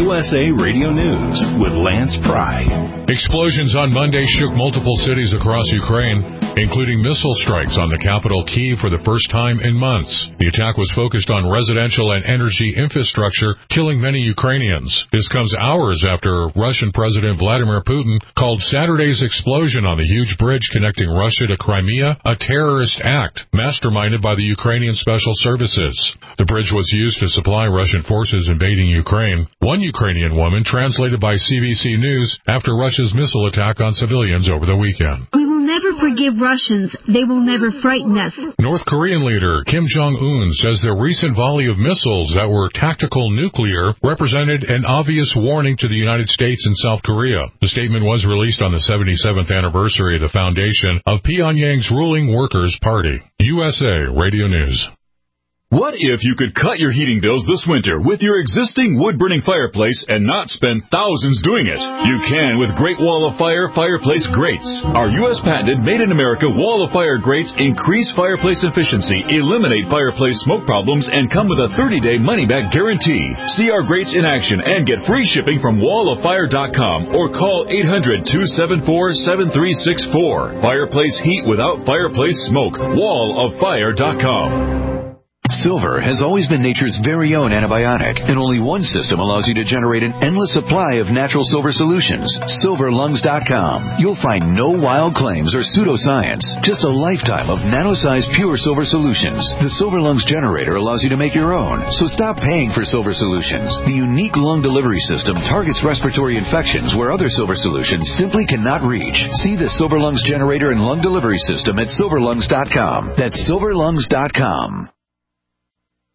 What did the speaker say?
USA Radio News with Lance Pry. Explosions on Monday shook multiple cities across Ukraine, including missile strikes on the capital Kyiv for the first time in months. The attack was focused on residential and energy infrastructure, killing many Ukrainians. This comes hours after Russian President Vladimir Putin called Saturday's explosion on the huge bridge connecting Russia to Crimea a terrorist act, masterminded by the Ukrainian Special Services. The bridge was used to supply Russian forces invading Ukraine. One Ukrainian woman translated by CBC News after Russia's missile attack on civilians over the weekend. We will never forgive Russians. They will never frighten us. North Korean leader Kim Jong-un says the recent volley of missiles that were tactical nuclear represented an obvious warning to the United States and South Korea. The statement was released on the 77th anniversary of the foundation of Pyongyang's ruling Workers' Party. USA Radio News. What if you could cut your heating bills this winter with your existing wood-burning fireplace and not spend thousands doing it? You can with Great Wall of Fire fireplace grates. Our U.S. patented made-in-America Wall of Fire grates increase fireplace efficiency, eliminate fireplace smoke problems, and come with a 30-day money-back guarantee. See our grates in action and get free shipping from walloffire.com or call 800-274-7364. Fireplace heat without fireplace smoke. walloffire.com. Silver has always been nature's very own antibiotic, and only one system allows you to generate an endless supply of natural silver solutions. SilverLungs.com. You'll find no wild claims or pseudoscience, just a lifetime of nano-sized pure silver solutions. The Silver Lungs generator allows you to make your own, so stop paying for silver solutions. The unique lung delivery system targets respiratory infections where other silver solutions simply cannot reach. See the Silver Lungs generator and lung delivery system at SilverLungs.com. That's SilverLungs.com.